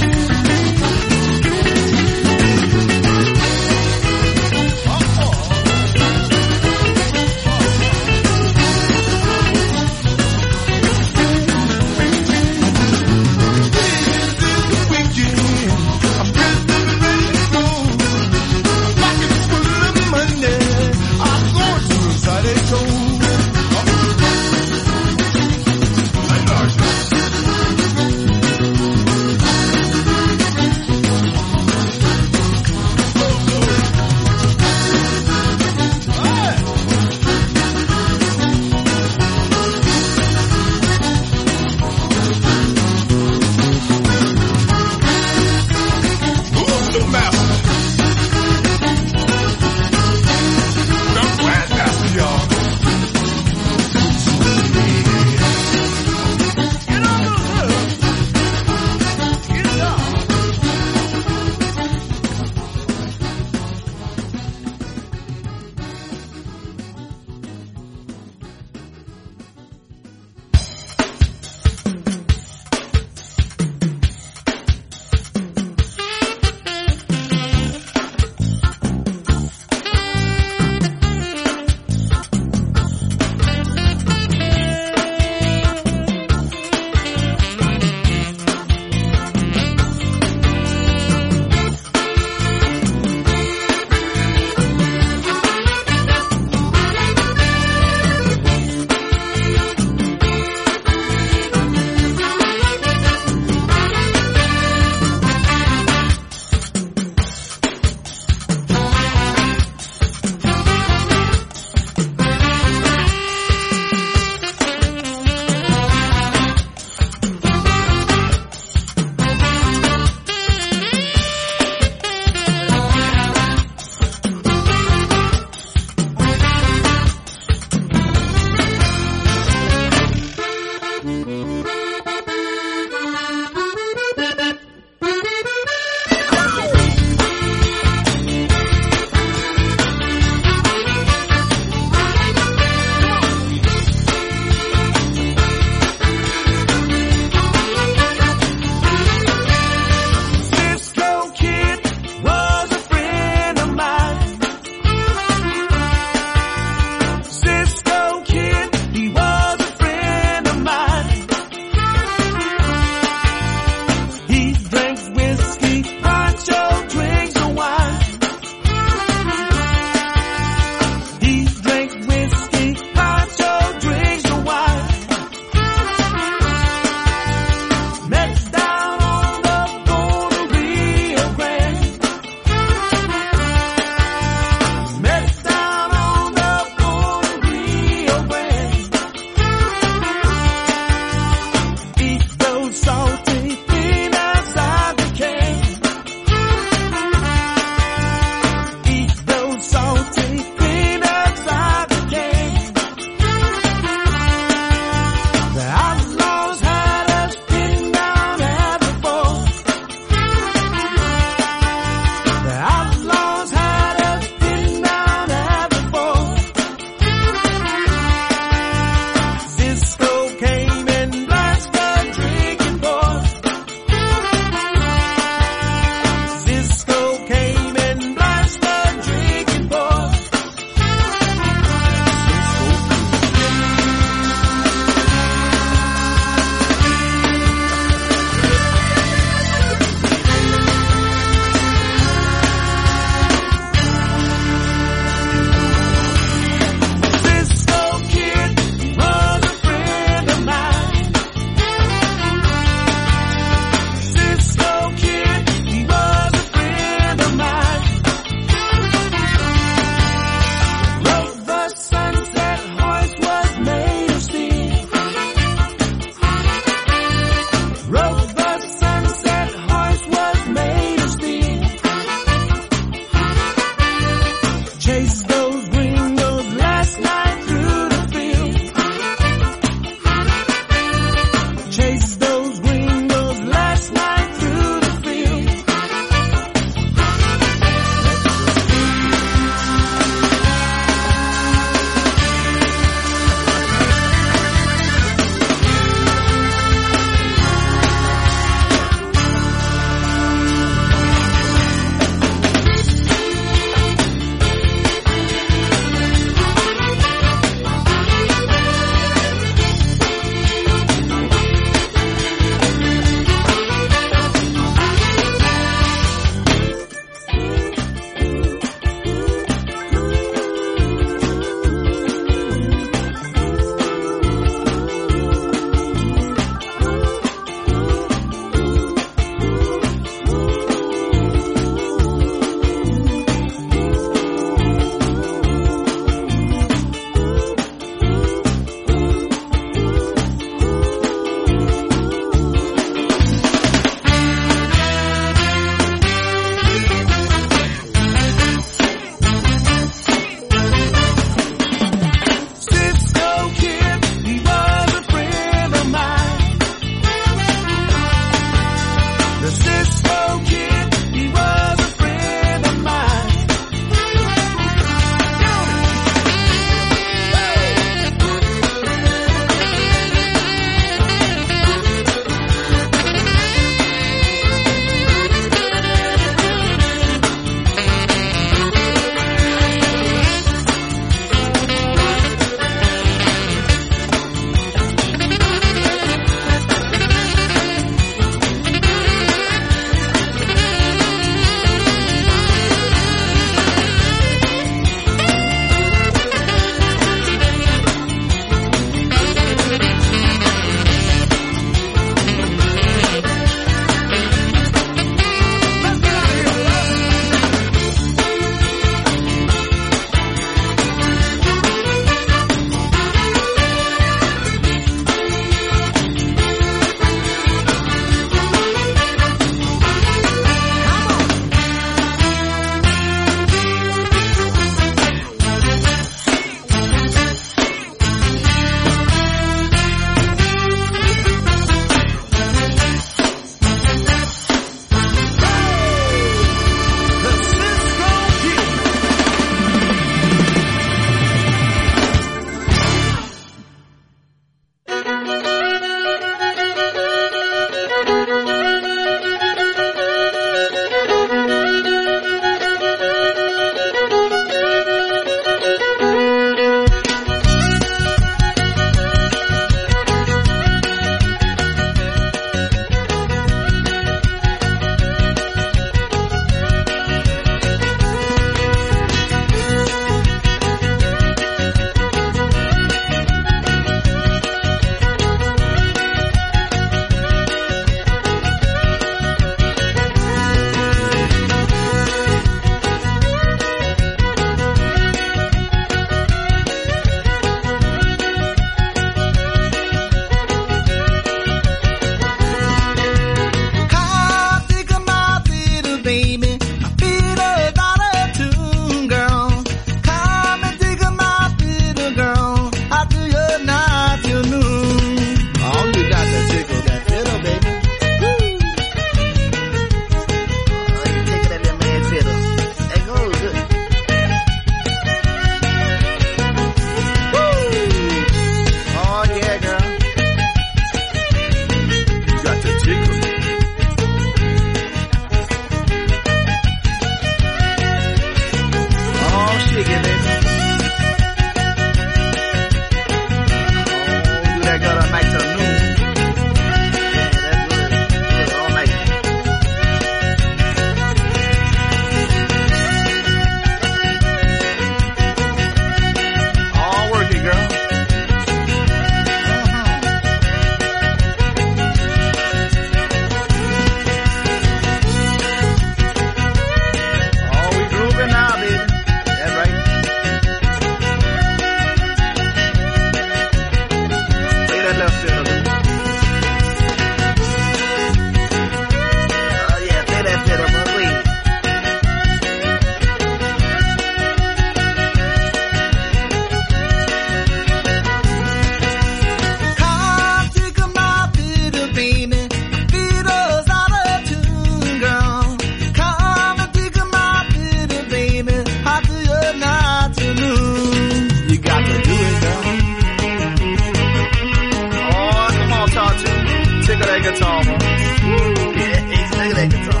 that guitar, man. Yeah, look at that guitar.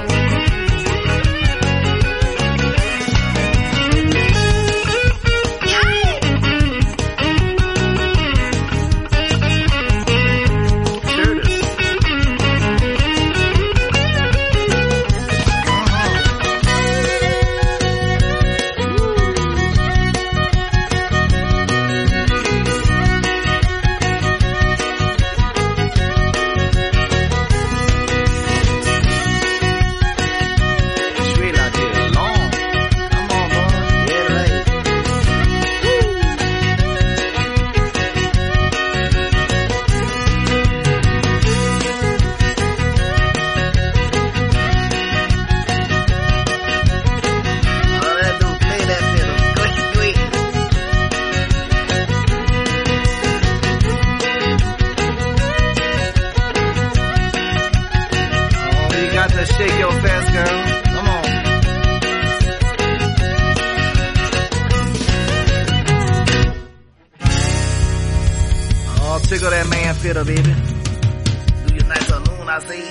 Shake your fast, girl. Come on. Oh, tickle that man fiddle, baby. Do your nice alone, I say.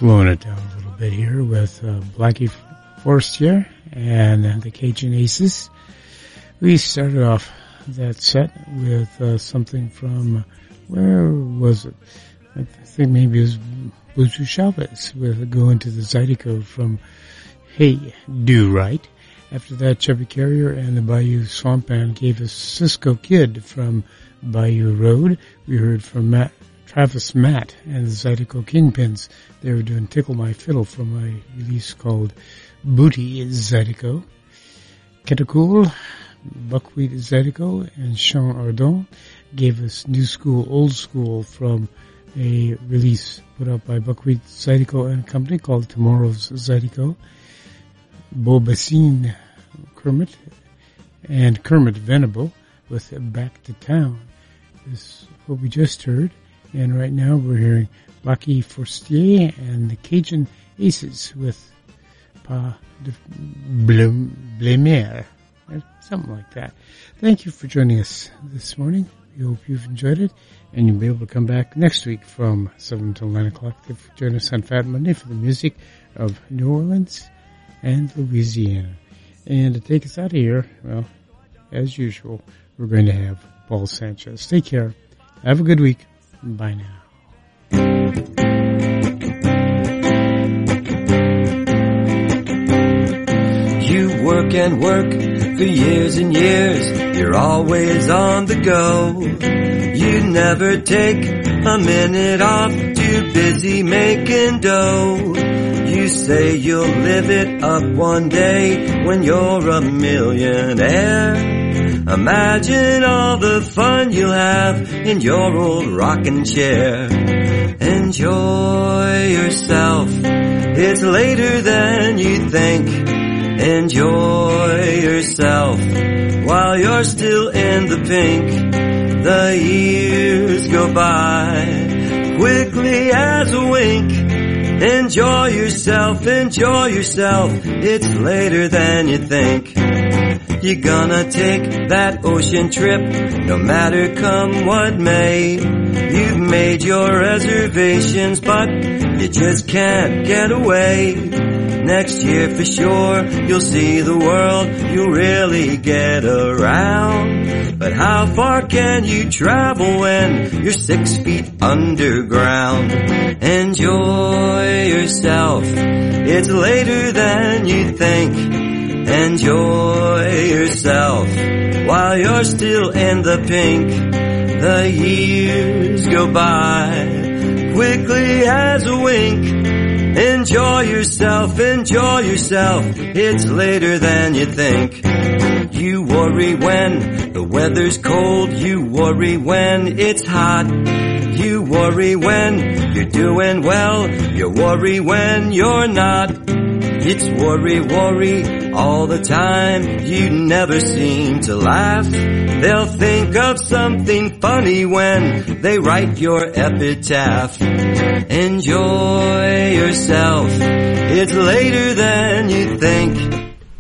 slowing it down a little bit here with uh, Blackie Forestier and uh, the Cajun Aces. We started off that set with uh, something from, where was it? I think maybe it was Bluetooth Chavez with Going to the Zydeco from Hey, Do Right. After that, Chubby Carrier and the Bayou Swamp Band gave us Cisco Kid from Bayou Road. We heard from Matt, Travis Matt and the Zydeco Kingpins. They were doing Tickle My Fiddle from a release called Booty Zydeco. Ketacool, Buckwheat Zydeco, and Sean Ardon gave us New School, Old School from a release put out by Buckwheat Zydeco and Company called Tomorrow's Zydeco. Beaubassin Kermit and Kermit Venable with Back to Town. This is what we just heard. And right now we're hearing Blackie Forestier and the Cajun Aces with Pas de Blêmer, something like that. Thank you for joining us this morning. We hope you've enjoyed it, and you'll be able to come back next week from seven until nine o'clock to join us on Fat Monday for the music of New Orleans and Louisiana. And to take us out of here, well, as usual, we're going to have Paul Sanchez. Take care. Have a good week. Bye now. You work and work for years and years. You're always on the go. You never take a minute off. Too busy making dough. You say you'll live it up one day when you're a millionaire. Imagine all the fun you'll have in your old rocking chair. Enjoy yourself. It's later than you think. Enjoy yourself while you're still in the pink. The years go by quickly as a wink. Enjoy yourself, enjoy yourself. It's later than you think. You're gonna take that ocean trip, no matter come what may. You've made your reservations, but you just can't get away. Next year for sure, you'll see the world, you'll really get around. But how far can you travel when you're six feet underground? Enjoy yourself, it's later than you think. Enjoy yourself while you're still in the pink. The years go by quickly as a wink. Enjoy yourself, enjoy yourself, it's later than you think. You worry when the weather's cold, you worry when it's hot. You worry when you're doing well, you worry when you're not. It's worry, worry all the time, you never seem to laugh. They'll think of something funny when they write your epitaph. Enjoy yourself, it's later than you think.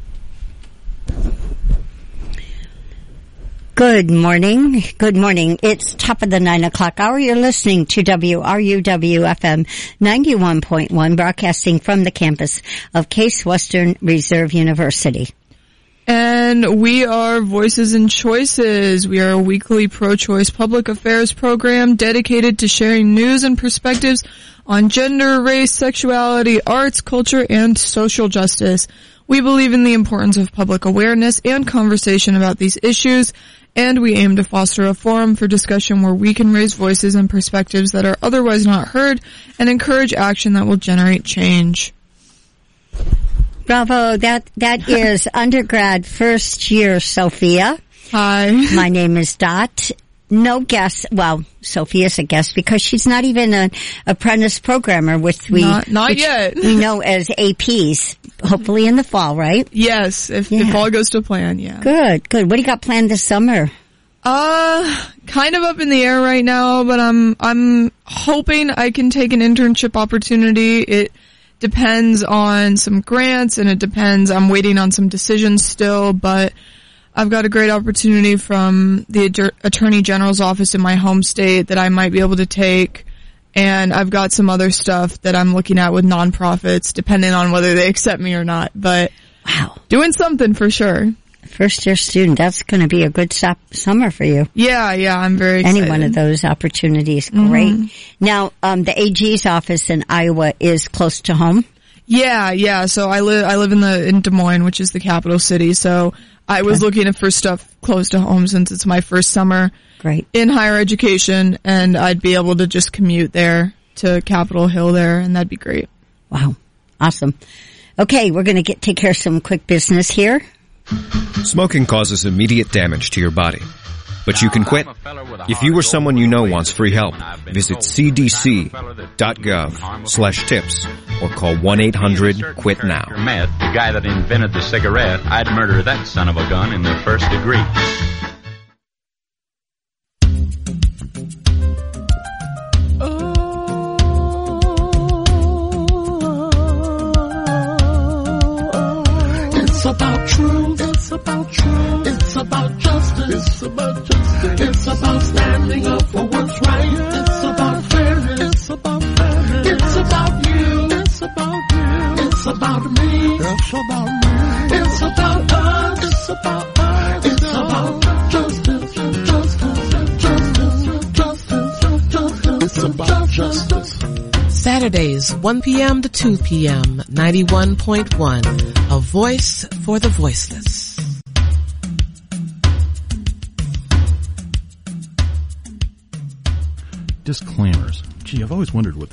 Good morning. Good morning. It's top of the nine o'clock hour. You're listening to W R U W F M ninety-one point one, broadcasting from the campus of Case Western Reserve University. And we are Voices and Choices. We are a weekly pro-choice public affairs program dedicated to sharing news and perspectives on gender, race, sexuality, arts, culture, and social justice. We believe in the importance of public awareness and conversation about these issues, and we aim to foster a forum for discussion where we can raise voices and perspectives that are otherwise not heard and encourage action that will generate change. Bravo. That, that is undergrad first year Sophia. Hi. My name is Dot. No guest. Well, Sophia's a guest because she's not even an apprentice programmer, which we not, not which yet. we know as A Ps. Hopefully in the fall, right? Yes, if yeah. if all goes to plan, yeah. Good, good. What do you got planned this summer? Uh, kind of up in the air right now, but I'm I'm hoping I can take an internship opportunity. It depends on some grants, and it depends. I'm waiting on some decisions still, but I've got a great opportunity from the Attorney General's office in my home state that I might be able to take, And I've got some other stuff that I'm looking at with nonprofits, depending on whether they accept me or not. But wow, doing something for sure. First year student, that's going to be a good stop summer for you. Yeah, yeah, I'm very excited. Any one of those opportunities, great. Mm-hmm. Now, um, the A G's office in Iowa is close to home? Yeah, yeah. So I live, I live in the, in Des Moines, which is the capital city. So I was okay. looking for stuff close to home since it's my first summer. Great. In higher education, and I'd be able to just commute there to Capitol Hill there, and that'd be great. Wow. Awesome. Okay, we're going to get, take care of some quick business here. Smoking causes immediate damage to your body, but you can quit. If you or someone you know wants free help, visit c d c dot gov slash tips or call one eight hundred quit now. Met the guy that invented the cigarette, I'd murder that son of a gun in the first degree. It's about truth. It's about truth. It's about justice. It's about justice. It's about standing up for what's right. It's about fairness. It's about fairness. It's about you. It's about you. It's about me. It's about me. It's about us. It's about us. It's about justice. Justice. Justice. Justice. Justice. It's about justice. Saturdays, one p.m. to two p.m., ninety-one point one, a voice for the voiceless. Disclaimers. Gee, I've always wondered what